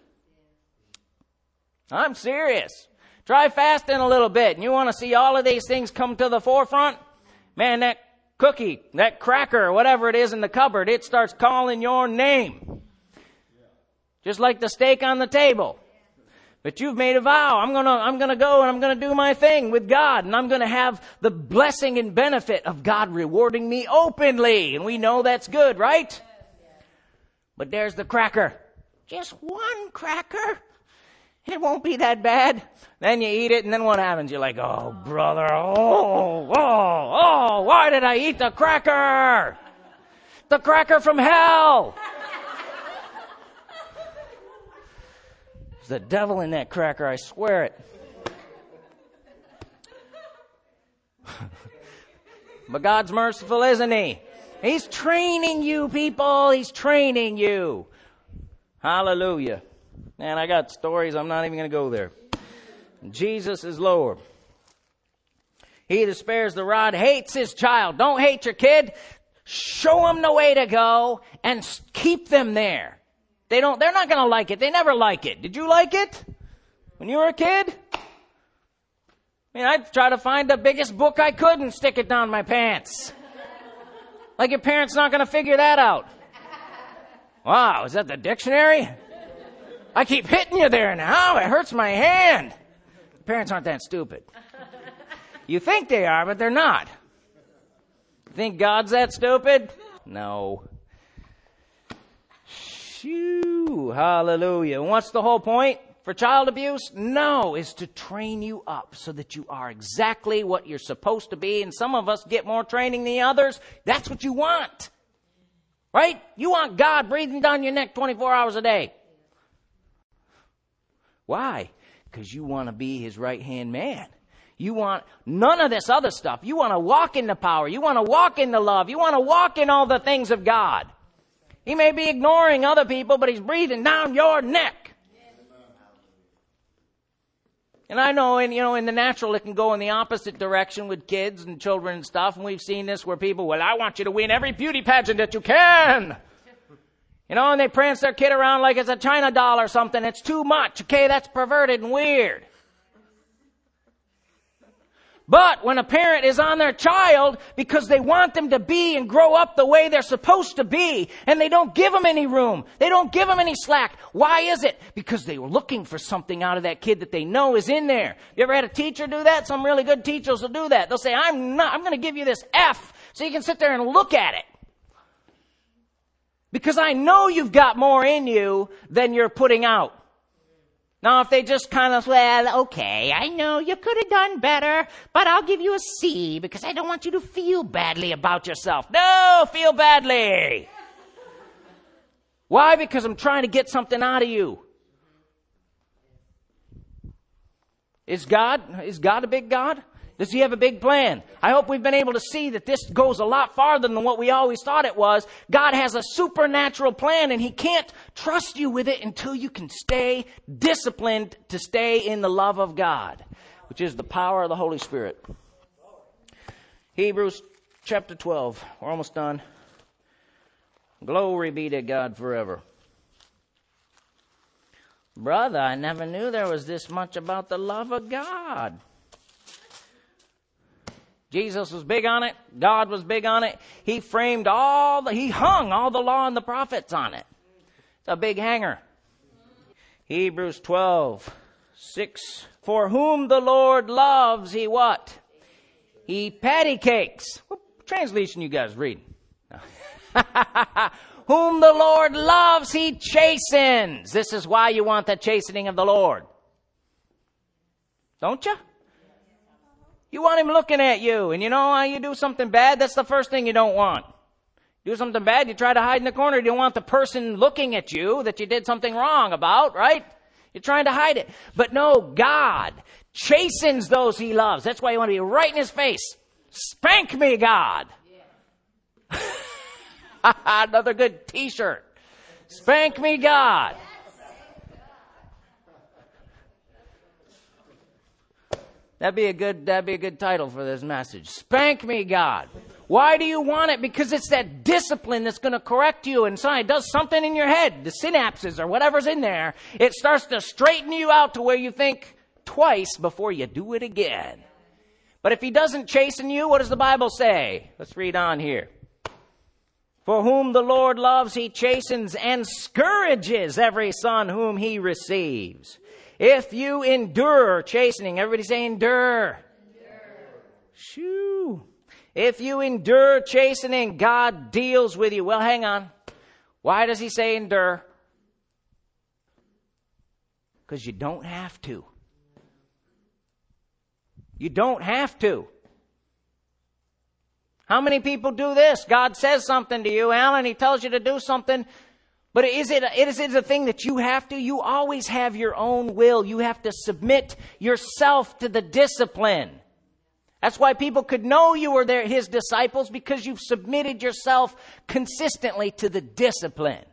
A: I'm serious. Try fasting a little bit. And you want to see all of these things come to the forefront? Man, that cookie, that cracker, whatever it is in the cupboard, it starts calling your name. Just like the steak on the table. But you've made a vow. I'm gonna go and I'm gonna do my thing with God, and I'm gonna have the blessing and benefit of God rewarding me openly. And we know that's good, right? But there's the cracker. Just one cracker. It won't be that bad. Then you eat it, and then what happens? You're like, oh, brother, why did I eat the cracker? The cracker from hell. There's the devil in that cracker, I swear it. But God's merciful, isn't He? He's training you, people. He's training you. Hallelujah. Man, I got stories. I'm not even going to go there. Jesus is Lord. He that spares the rod hates his child. Don't hate your kid. Show them the way to go and keep them there. They're not going to like it. They never like it. Did you like it when you were a kid? I mean, I'd try to find the biggest book I could and stick it down my pants. Like your parents not going to figure that out. Wow, is that the dictionary? I keep hitting you there now. It hurts my hand. Parents aren't that stupid. You think they are, but they're not. Think God's that stupid? No. Shoo, hallelujah. And what's the whole point for child abuse? No, is to train you up so that you are exactly what you're supposed to be. And some of us get more training than others. That's what you want. Right? You want God breathing down your neck 24 hours a day. Why? Because you want to be his right-hand man. You want none of this other stuff. You want to walk in the power. You want to walk in the love. You want to walk in all the things of God. He may be ignoring other people, but he's breathing down your neck. And I know, in the natural, it can go in the opposite direction with kids and children and stuff. And we've seen this where people, well, I want you to win every beauty pageant that you can. And they prance their kid around like it's a China doll or something. It's too much. Okay, that's perverted and weird. But when a parent is on their child because they want them to be and grow up the way they're supposed to be, and they don't give them any room, they don't give them any slack. Why is it? Because they were looking for something out of that kid that they know is in there. You ever had a teacher do that? Some really good teachers will do that. They'll say, I'm going to give you this F so you can sit there and look at it. Because I know you've got more in you than you're putting out. Now, if they just kind of, well, okay, I know you could have done better, but I'll give you a C because I don't want you to feel badly about yourself. No, feel badly. Why? Because I'm trying to get something out of you. Is God a big God? Does he have a big plan? I hope we've been able to see that this goes a lot farther than what we always thought it was. God has a supernatural plan, and he can't trust you with it until you can stay disciplined to stay in the love of God, which is the power of the Holy Spirit. Hebrews chapter 12. We're almost done. Glory be to God forever. Brother, I never knew there was this much about the love of God. Jesus was big on it. God was big on it. He hung all the law and the prophets on it. It's a big hanger. Hebrews 12:6. For whom the Lord loves, he what? He patty cakes. What translation you guys read? Whom the Lord loves, he chastens. This is why you want the chastening of the Lord. Don't you? You want him looking at you. And you do something bad, that's the first thing you don't want. Do something bad, you try to hide in the corner. You don't want the person looking at you that you did something wrong about, right? You're trying to hide it. But no, God chastens those he loves. That's why you want to be right in his face. Spank me, God. Yeah. Another good t-shirt. Spank me, God. That'd be a good title for this message. Spank me, God. Why do you want it? Because it's that discipline that's going to correct you. And so it does something in your head, the synapses or whatever's in there. It starts to straighten you out to where you think twice before you do it again. But if he doesn't chasten you, what does the Bible say? Let's read on here. For whom the Lord loves, he chastens and scourges every son whom he receives. If you endure chastening, everybody say endure. Shoo. If you endure chastening, God deals with you. Well, hang on. Why does he say endure? Because you don't have to. You don't have to. How many people do this? God says something to you, Alan. He tells you to do something. But is it a thing that you have to? You always have your own will. You have to submit yourself to the discipline. That's why people could know you were his disciples, because you've submitted yourself consistently to the discipline.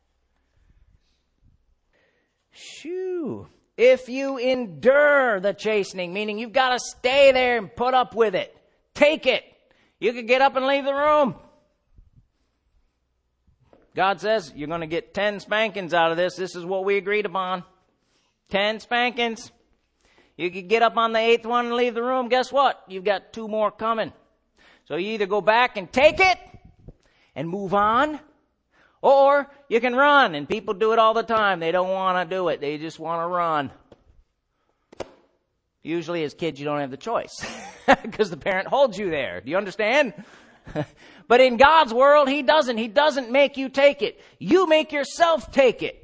A: Shoo. If you endure the chastening, meaning you've got to stay there and put up with it. Take it. You could get up and leave the room. God says, you're going to get 10 spankings out of this. This is what we agreed upon. 10 spankings. You could get up on the 8th one and leave the room. Guess what? You've got 2 more coming. So you either go back and take it and move on, or you can run. And people do it all the time. They don't want to do it. They just want to run. Usually as kids, you don't have the choice because the parent holds you there. Do you understand? But in God's world, He doesn't. He doesn't make you take it. You make yourself take it.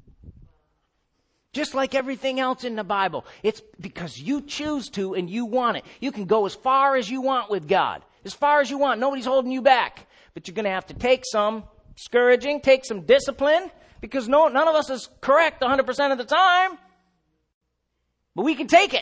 A: Just like everything else in the Bible. It's because you choose to and you want it. You can go as far as you want with God. As far as you want. Nobody's holding you back. But you're going to have to take some discouraging, take some discipline, because none of us is correct 100% of the time. But we can take it.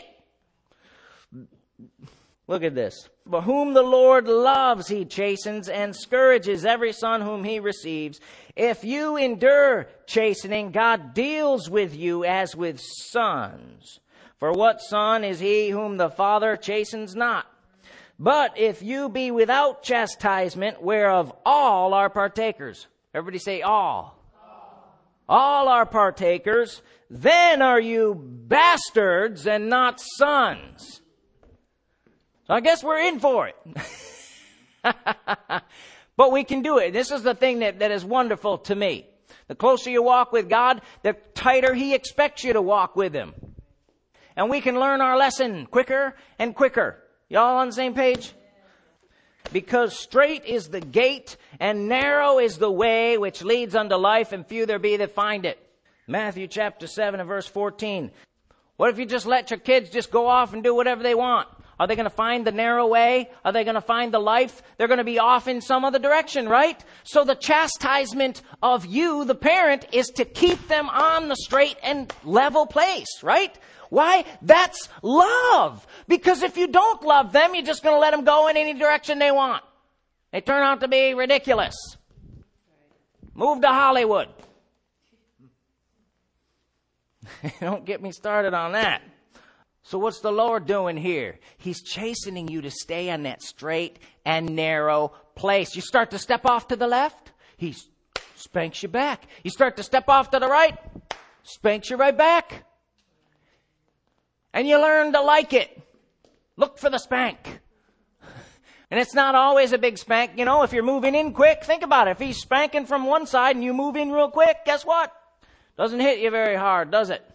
A: Look at this. But whom the Lord loves, He chastens and scourges every son whom He receives. If you endure chastening, God deals with you as with sons. For what son is he whom the Father chastens not? But if you be without chastisement, whereof all are partakers. Everybody say all. All are partakers. Then are you bastards and not sons. So I guess we're in for it. But we can do it. This is the thing that is wonderful to me. The closer you walk with God, the tighter He expects you to walk with Him. And we can learn our lesson quicker and quicker. Y'all on the same page? Because straight is the gate and narrow is the way which leads unto life, and few there be that find it. Matthew chapter 7 and verse 14. What if you just let your kids just go off and do whatever they want? Are they going to find the narrow way? Are they going to find the life? They're going to be off in some other direction, right? So the chastisement of you, the parent, is to keep them on the straight and level place, right? Why? That's love. Because if you don't love them, you're just going to let them go in any direction they want. They turn out to be ridiculous. Move to Hollywood. Don't get me started on that. So what's the Lord doing here? He's chastening you to stay on that straight and narrow place. You start to step off to the left, He spanks you back. You start to step off to the right, spanks you right back. And you learn to like it. Look for the spank. And it's not always a big spank. You know, if you're moving in quick, think about it. If He's spanking from one side and you move in real quick, guess what? Doesn't hit you very hard, does it?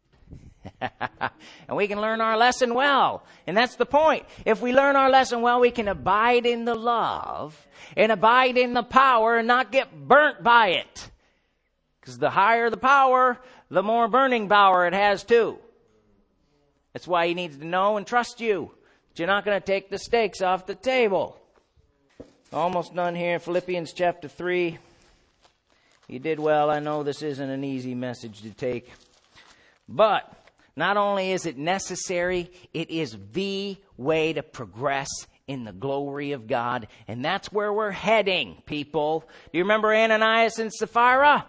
A: And we can learn our lesson well. And that's the point. If we learn our lesson well, we can abide in the love and abide in the power and not get burnt by it. Because the higher the power, the more burning power it has too. That's why He needs to know and trust you. That you're not going to take the stakes off the table. Almost done here. Philippians chapter 3. You did well. I know this isn't an easy message to take. But not only is it necessary, it is the way to progress in the glory of God. And that's where we're heading, people. Do you remember Ananias and Sapphira?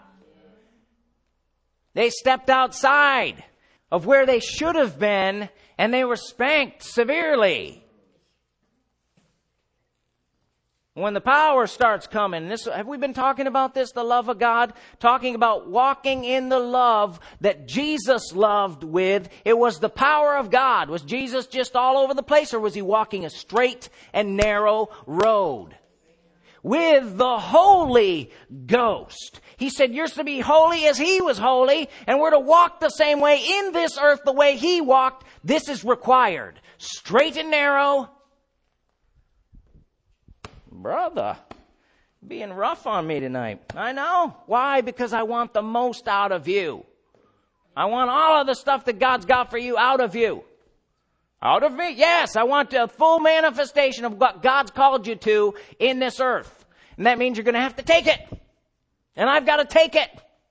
A: They stepped outside of where they should have been, and they were spanked severely. When the power starts coming, have we been talking about this, the love of God? Talking about walking in the love that Jesus loved with. It was the power of God. Was Jesus just all over the place, or was He walking a straight and narrow road? With the Holy Ghost. He said, you're to be holy as He was holy, and we're to walk the same way in this earth the way He walked. This is required. Straight and narrow. Brother, being rough on me tonight. I know. Why? Because I want the most out of you. I want all of the stuff that God's got for you out of you. Out of me? Yes, I want a full manifestation of what God's called you to in this earth. And that means you're going to have to take it. And I've got to take it.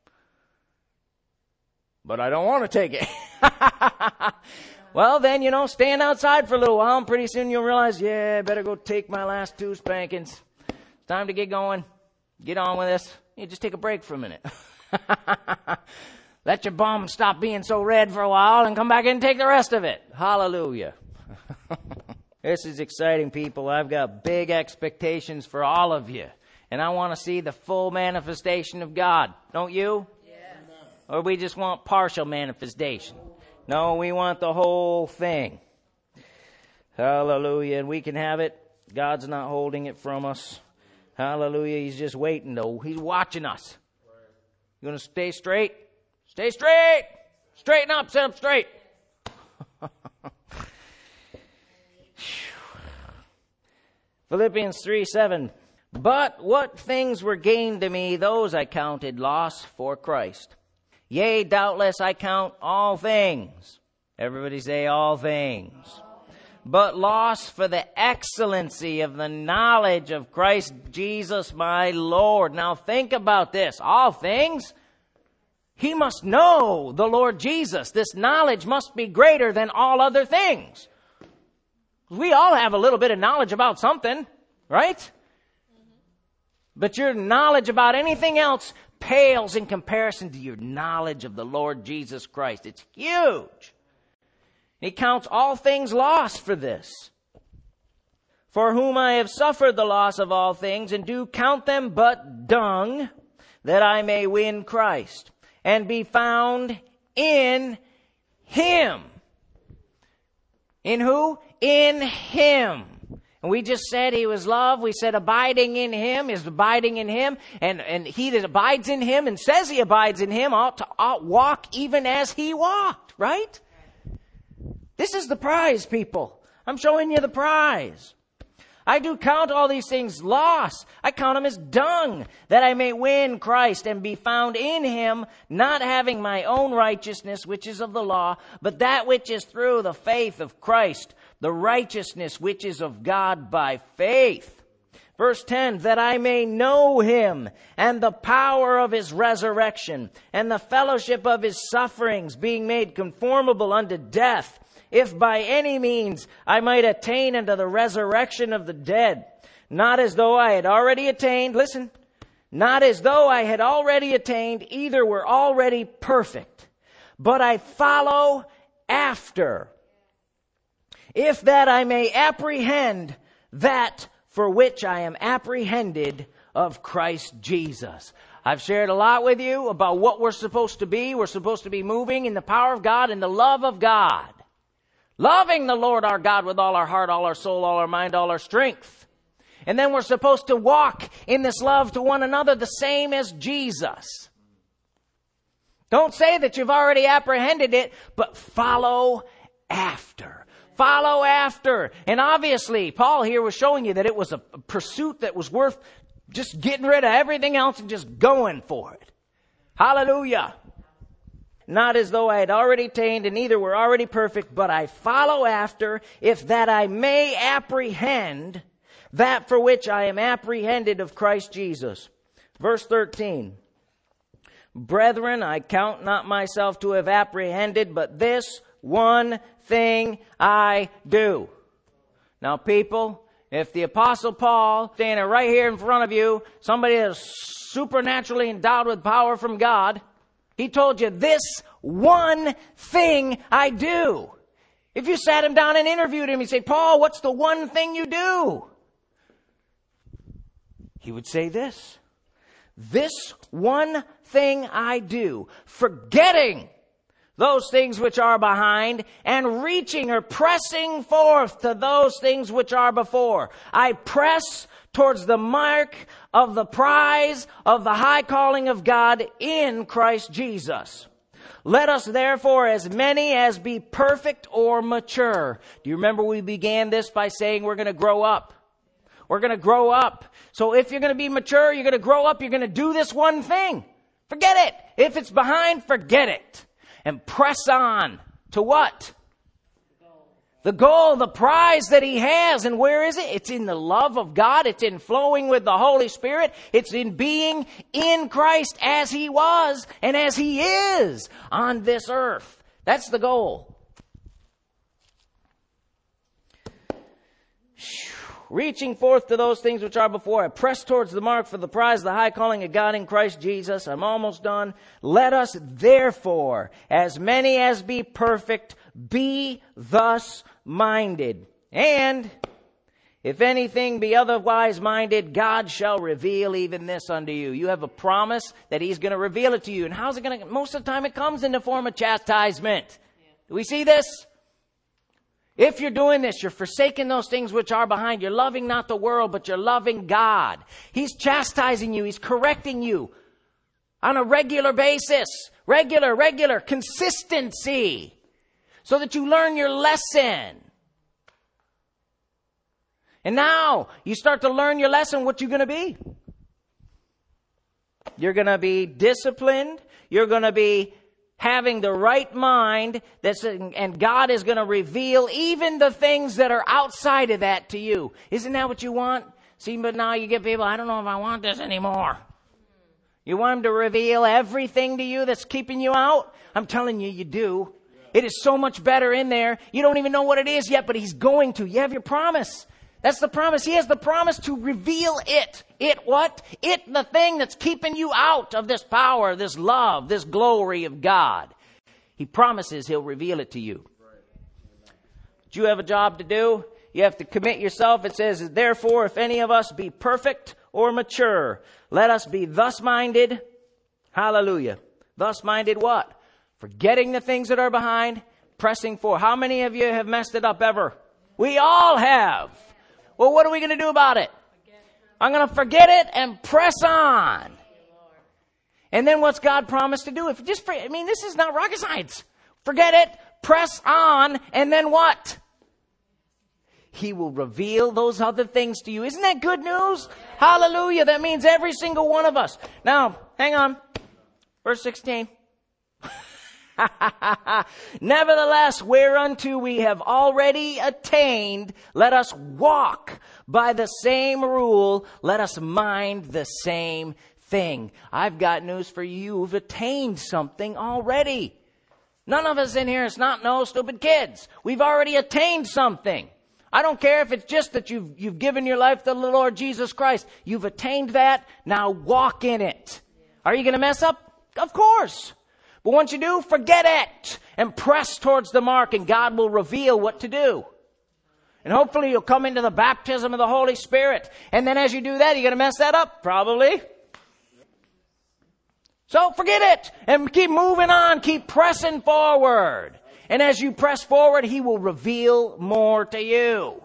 A: But I don't want to take it. Well, then, stand outside for a little while, and pretty soon you'll realize, I better go take my last 2 spankings. It's time to get going. Get on with this. You just take a break for a minute. Let your bum stop being so red for a while and come back in and take the rest of it. Hallelujah. This is exciting, people. I've got big expectations for all of you. And I want to see the full manifestation of God. Don't you? Yes. Or we just want partial manifestation? No, we want the whole thing. Hallelujah. And we can have it. God's not holding it from us. Hallelujah. He's just waiting, though. He's watching us. You going to stay straight? Stay straight. Straighten up. Sit up straight. Philippians 3:7. But what things were gained to me, those I counted loss for Christ. Yea, doubtless I count all things. Everybody say all things. But loss for the excellency of the knowledge of Christ Jesus my Lord. Now think about this. All things. He must know the Lord Jesus. This knowledge must be greater than all other things. We all have a little bit of knowledge about something, right? But your knowledge about anything else pales in comparison to your knowledge of the Lord Jesus Christ. It's huge. He counts all things lost for this. For whom I have suffered the loss of all things, and do count them but dung, that I may win Christ, and be found in Him. In who? In Him. And we just said He was love. We said abiding in Him is abiding in Him. And he that abides in Him and says he abides in Him ought to walk even as He walked, right? This is the prize, people. I'm showing you the prize. I do count all these things loss. I count them as dung, that I may win Christ and be found in Him, not having my own righteousness, which is of the law, but that which is through the faith of Christ, the righteousness which is of God by faith. Verse 10, that I may know Him and the power of His resurrection and the fellowship of His sufferings, being made conformable unto death, if by any means I might attain unto the resurrection of the dead. Not as though I had already attained, listen, not as though I had already attained, either were already perfect, but I follow after, if that I may apprehend that for which I am apprehended of Christ Jesus. I've shared a lot with you about what we're supposed to be. We're supposed to be moving in the power of God and the love of God. Loving the Lord our God with all our heart, all our soul, all our mind, all our strength. And then we're supposed to walk in this love to one another the same as Jesus. Don't say that you've already apprehended it, but follow after. Follow after. And obviously, Paul here was showing you that it was a pursuit that was worth just getting rid of everything else and just going for it. Hallelujah. Not as though I had already attained, and neither were already perfect, but I follow after, if that I may apprehend that for which I am apprehended of Christ Jesus. Verse 13. Brethren, I count not myself to have apprehended, but this one thing I do. Now, people, if the Apostle Paul, standing right here in front of you, somebody that is supernaturally endowed with power from God, he told you, this one thing I do. If you sat him down and interviewed him, he'd say, Paul, what's the one thing you do? He would say this. This one thing I do, forgetting those things which are behind and reaching or pressing forth to those things which are before. I press towards the mark of the prize of the high calling of God in Christ Jesus. Let us therefore, as many as be perfect or mature. Do you remember we began this by saying we're going to grow up? We're going to grow up. So if you're going to be mature, you're going to grow up, you're going to do this one thing. Forget it. If it's behind, forget it. And press on to what? The goal, the prize that He has. And where is it? It's in the love of God. It's in flowing with the Holy Spirit. It's in being in Christ as He was and as He is on this earth. That's the goal. Reaching forth to those things which are before, I press towards the mark for the prize of the high calling of God in Christ Jesus. I'm almost done. Let us therefore, as many as be perfect, be thus minded. And if anything be otherwise minded, God shall reveal even this unto you. You have a promise that He's going to reveal it to you. And how's it going to? Most of the time it comes in the form of chastisement. Do we see this? If you're doing this, you're forsaking those things which are behind. You're loving not the world, but you're loving God. He's chastising you. He's correcting you on a regular basis. Regular, consistency. So that you learn your lesson. And now you start to learn your lesson, what you're going to be. You're going to be disciplined. You're going to be having the right mind, and God is going to reveal even the things that are outside of that to you. Isn't that what you want? See, but now you get people, I don't know if I want this anymore. You want Him to reveal everything to you that's keeping you out? I'm telling you, you do. It is so much better in there. You don't even know what it is yet, but He's going to. You have your promise. That's the promise. He has the promise to reveal it. It what? It, the thing that's keeping you out of this power, this love, this glory of God. He promises He'll reveal it to you. But you have a job to do. You have to commit yourself. It says, therefore, if any of us be perfect or mature, let us be thus minded. Hallelujah. Thus minded what? Forgetting the things that are behind, pressing forward. How many of you have messed it up ever? We all have. Well, what are we going to do about it? I'm going to forget it and press on. And then what's God promised to do? This is not rocket science. Forget it, press on, and then what? He will reveal those other things to you. Isn't that good news? Hallelujah. That means every single one of us. Now, hang on. Verse 16. Nevertheless, whereunto we have already attained, let us walk by the same rule. Let us mind the same thing. I've got news for you. You've attained something already. None of us in here is not no stupid kids. We've already attained something. I don't care if it's just that you've given your life to the Lord Jesus Christ. You've attained that. Now walk in it. Are you going to mess up? Of course. But once you do, forget it and press towards the mark, and God will reveal what to do. And hopefully you'll come into the baptism of the Holy Spirit. And then as you do that, you're going to mess that up? Probably. So forget it and keep moving on. Keep pressing forward. And as you press forward, He will reveal more to you.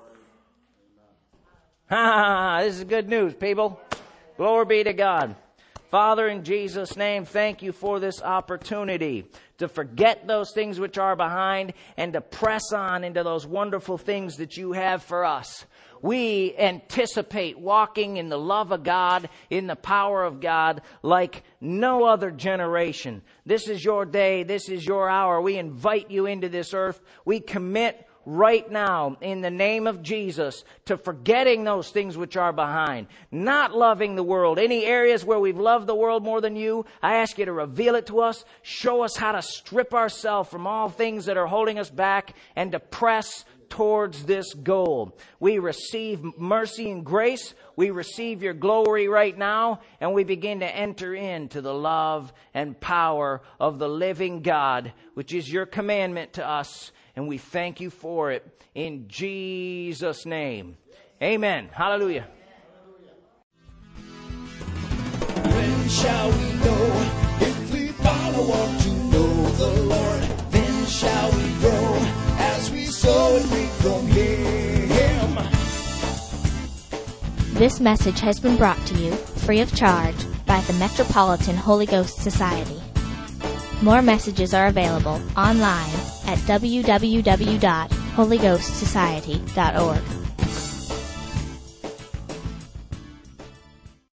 A: This is good news, people. Glory be to God. Father, in Jesus' name, thank you for this opportunity to forget those things which are behind and to press on into those wonderful things that you have for us. We anticipate walking in the love of God, in the power of God, like no other generation. This is your day. This is your hour. We invite you into this earth. We commit right now, in the name of Jesus, to forgetting those things which are behind, not loving the world. Any areas where we've loved the world more than you, I ask you to reveal it to us. Show us how to strip ourselves from all things that are holding us back and to press towards this goal. We receive mercy and grace. We receive your glory right now, and we begin to enter into the love and power of the living God, which is your commandment to us. And we thank you for it in Jesus' name. Amen. Hallelujah.
C: When shall we know if we follow on to know the Lord? Then shall we grow as we sow and reap from Him.
D: This message has been brought to you free of charge by the Metropolitan Holy Ghost Society. More messages are available online at www.holyghostsociety.org.